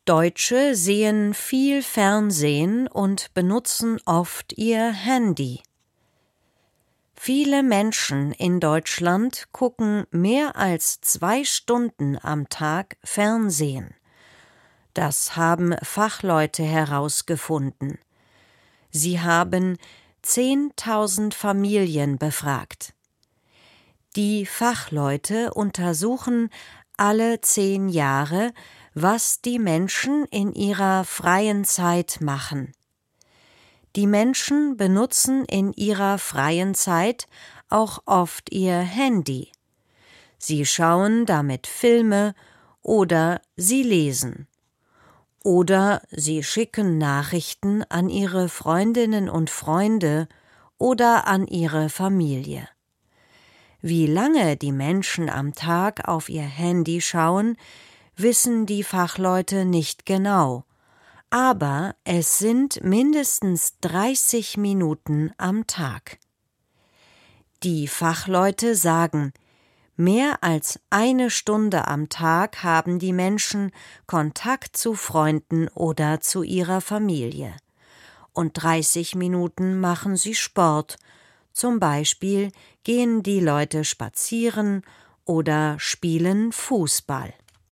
Deutsche sehen viel Fernsehen und benutzen oft ihr Handy. Viele Menschen in Deutschland gucken mehr als 2 Stunden am Tag Fernsehen. Das haben Fachleute herausgefunden. Sie haben 10.000 Familien befragt. Die Fachleute untersuchen alle 10 Jahre, was die Menschen in ihrer freien Zeit machen. Die Menschen benutzen in ihrer freien Zeit auch oft ihr Handy. Sie schauen damit Filme oder sie lesen. Oder sie schicken Nachrichten an ihre Freundinnen und Freunde oder an ihre Familie. Wie lange die Menschen am Tag auf ihr Handy schauen, wissen die Fachleute nicht genau, aber es sind mindestens 30 Minuten am Tag. Die Fachleute sagen, mehr als 1 Stunde am Tag haben die Menschen Kontakt zu Freunden oder zu ihrer Familie. Und 30 Minuten machen sie Sport. Zum Beispiel gehen die Leute spazieren oder spielen Fußball.